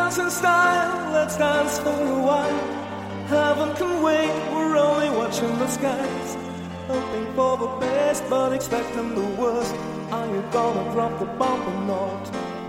dance in style, let's dance for a while. Heaven can wait, we're only watching the skies. Hoping for the best, but expecting the worst. Are you gonna drop the bomb or not?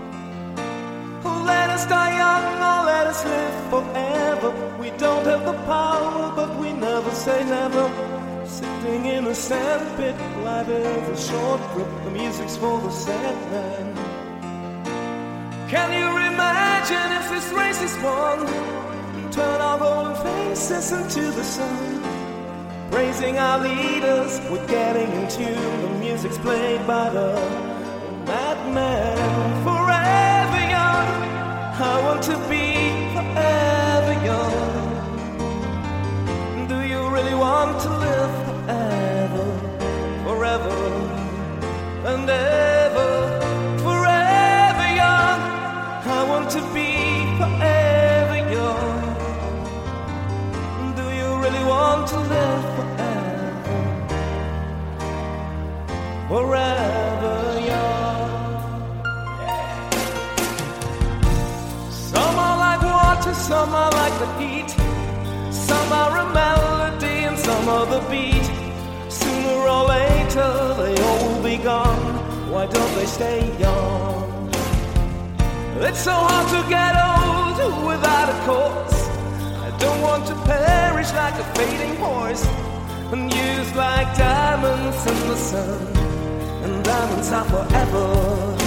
Let us die young or let us live forever. We don't have the power, but we never say never. Sitting in a sandpit, life is a short trip. The music's for the sad man. Can you imagine if this race is won? Turn our golden faces into the sun. Praising our leaders, we're getting in tune. The music's played by the madman. Forever young, I want to be forever young. Do you really want to live forever? Forever and ever. Forever young, I want to be forever young. Do you really want to live forever? Forever young. Some are like water, some are like the heat. Some are a melody and some are the beat. Sooner or later they all will be gone. Why don't they stay young? It's so hard to get old without a cause. I don't want to perish like a fading horse, and used like diamonds in the sun. And diamonds are forever.